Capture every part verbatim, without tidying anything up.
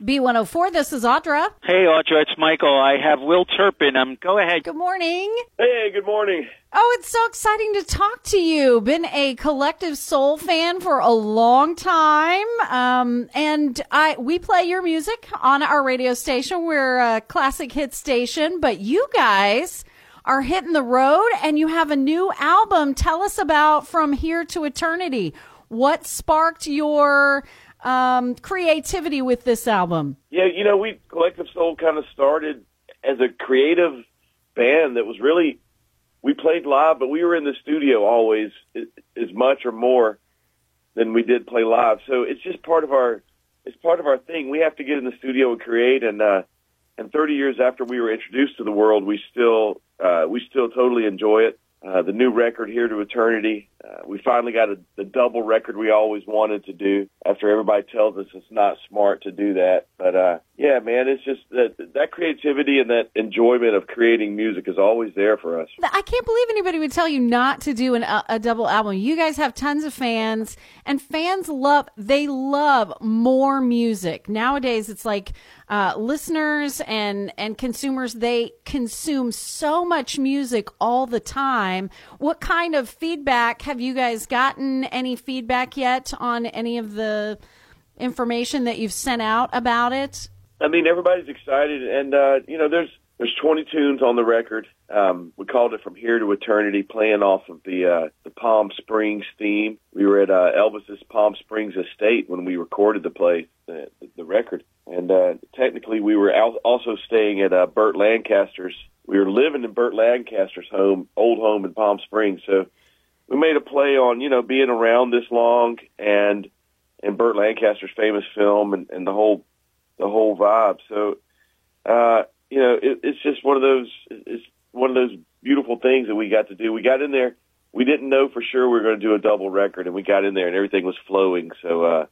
B one oh four, this is Audra. Hey, Audra, it's Michael. I have Will Turpin. Um, go ahead. Good morning. Hey, good morning. Oh, it's so exciting to talk to you. Been a Collective Soul fan for a long time. Um, and I we play your music on our radio station. We're a classic hit station, but you guys are hitting the road and you have a new album. Tell us about From Here to Eternity. What sparked your um, creativity with this album? Yeah, you know, we Collective Soul kind of started as a creative band that was really, we played live, but we were in the studio always as much or more than we did play live. So it's just part of our, it's part of our thing. We have to get in the studio and create. And uh, and thirty years after we were introduced to the world, we still uh, we still totally enjoy it. Uh, the new record, Here to Eternity, uh, we finally got a, the double record we always wanted to do after everybody tells us it's not smart to do that. But, uh, yeah, man, it's just that that creativity and that enjoyment of creating music is always there for us. I can't believe anybody would tell you not to do an, a, a double album. You guys have tons of fans, and fans love, they love more music. Nowadays, it's like uh, listeners and, and consumers, they consume so much music all the time. What kind of feedback have you guys gotten? Any feedback yet on any of the information that you've sent out about it? I mean, everybody's excited, and uh, you know, there's there's twenty tunes on the record. Um, we called it From Here to Eternity, playing off of the uh, the Palm Springs theme. We were at uh, Elvis's Palm Springs estate when we recorded the play, the, the record, and uh, technically we were al- also staying at uh, Burt Lancaster's. We were living in Burt Lancaster's home, old home in Palm Springs. So we made a play on, you know, being around this long and and Burt Lancaster's famous film and, and the whole the whole vibe. So, uh, you know, it, it's just one of those it's one of those beautiful things that we got to do. We got in there. We didn't know for sure we were going to do a double record, and we got in there and everything was flowing. So uh,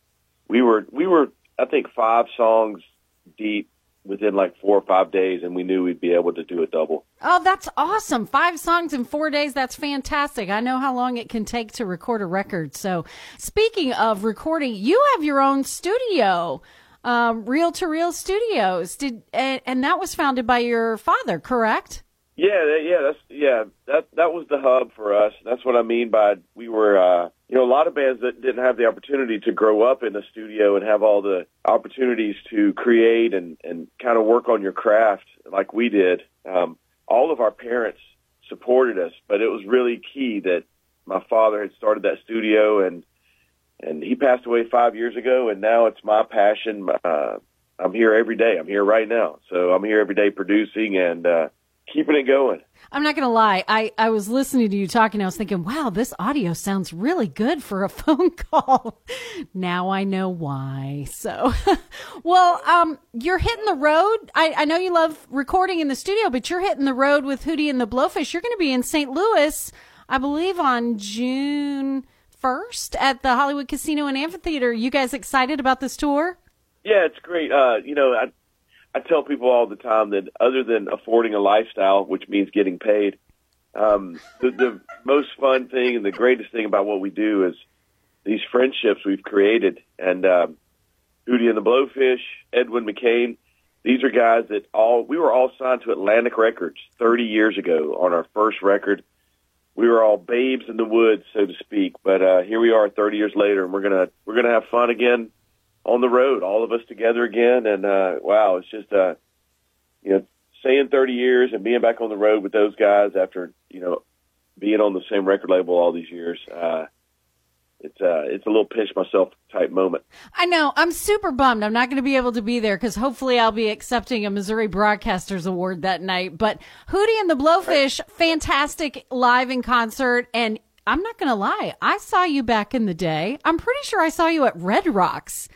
we were we were I think five songs deep within like four or five days, and we knew we'd be able to do a double. Oh, that's awesome. Five songs in four days. That's fantastic. I know how long it can take to record a record. So speaking of recording, you have your own studio, um, Reel to Reel Studios. Did, and, and that was founded by your father, correct? Yeah, that, yeah, that's yeah. That that was the hub for us. That's what I mean by we were. Uh, you know, a lot of bands that didn't have the opportunity to grow up in a studio and have all the opportunities to create and and kind of work on your craft like we did. Um, all of our parents supported us, but it was really key that my father had started that studio, and and he passed away five years ago, and now it's my passion. Uh, I'm here every day. I'm here right now, so I'm here every day producing and. Uh, Keeping it going. I'm not going to lie. I, I was listening to you talking. I was thinking, wow, this audio sounds really good for a phone call. Now I know why. So, well, um, you're hitting the road. I, I know you love recording in the studio, but you're hitting the road with Hootie and the Blowfish. You're going to be in Saint Louis, I believe, on June first at the Hollywood Casino and Amphitheater. You guys excited about this tour? Yeah, it's great. Uh, you know, I, I tell people all the time that other than affording a lifestyle, which means getting paid, um, the, the most fun thing and the greatest thing about what we do is these friendships we've created. And um, Hootie and the Blowfish, Edwin McCain, these are guys that all we were all signed to Atlantic Records thirty years ago on our first record. We were all babes in the woods, so to speak. But uh, here we are, thirty years later, and we're gonna we're gonna have fun again. On the road, all of us together again, and uh, wow, it's just uh, you know, saying thirty years and being back on the road with those guys after you know being on the same record label all these years. Uh, it's uh, it's a little pinch myself type moment. I know. I'm super bummed. I'm not going to be able to be there because hopefully I'll be accepting a Missouri Broadcasters Award that night. But Hootie and the Blowfish, fantastic live in concert, and I'm not going to lie, I saw you back in the day. I'm pretty sure I saw you at Red Rocks.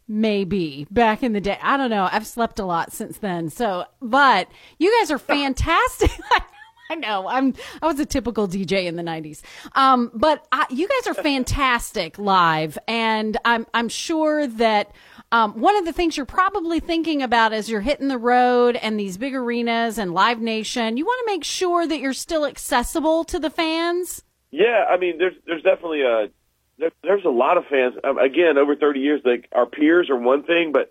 Maybe back in the day. I don't know. I've slept a lot since then. So, but you guys are fantastic. I know. I'm, I was a typical D J in the nineties. Um, but I, you guys are fantastic live. And I'm, I'm sure that, um, one of the things you're probably thinking about as you're hitting the road and these big arenas and Live Nation, you want to make sure that you're still accessible to the fans. Yeah. I mean, there's, there's definitely a, there's a lot of fans. Um, again, over thirty years, like our peers are one thing, but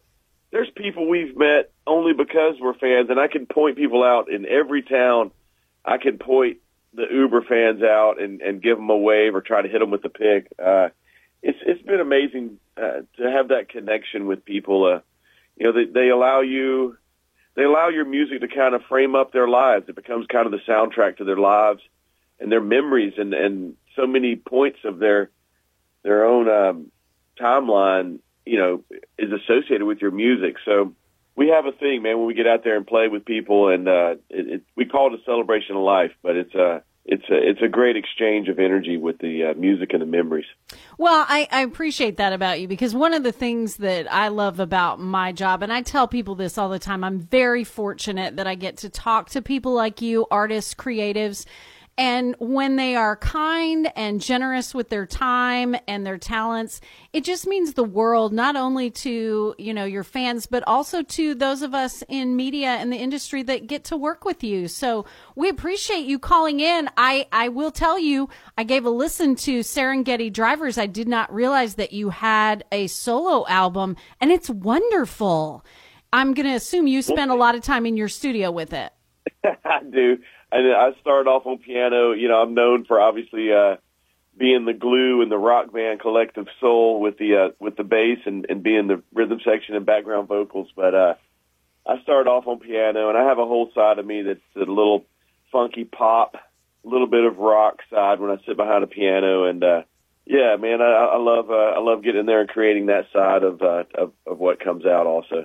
there's people we've met only because we're fans, and I can point people out in every town. I can point the Uber fans out and, and give them a wave or try to hit them with the pick. Uh, it's it's been amazing uh, to have that connection with people. Uh, you know, they, they allow you, they allow your music to kind of frame up their lives. It becomes kind of the soundtrack to their lives and their memories, and, and so many points of their their own um, timeline, you know, is associated with your music. So we have a thing, man, when we get out there and play with people, and uh, it, it, we call it a celebration of life, but it's a, it's a, it's a great exchange of energy with the uh, music and the memories. Well, I, I appreciate that about you, because one of the things that I love about my job, and I tell people this all the time, I'm very fortunate that I get to talk to people like you, artists, creatives. And when they are kind and generous with their time and their talents, it just means the world, not only to, you know, your fans, but also to those of us in media and the industry that get to work with you. So we appreciate you calling in. I, I will tell you, I gave a listen to Serengeti Drivers. I did not realize that you had a solo album, and it's wonderful. I'm going to assume you spent a lot of time in your studio with it. I do. And I started off on piano. You know, I'm known for obviously uh, being the glue in the rock band Collective Soul with the uh, with the bass and, and being the rhythm section and background vocals. But uh, I started off on piano, and I have a whole side of me that's a little funky pop, a little bit of rock side when I sit behind a piano. And uh, yeah, man, I, I love uh, I love getting there and creating that side of, uh, of of what comes out also.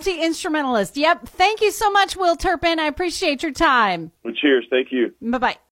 Multi-instrumentalist. Yep. Thank you so much, Will Turpin. I appreciate your time. Well, cheers. Thank you. Bye-bye.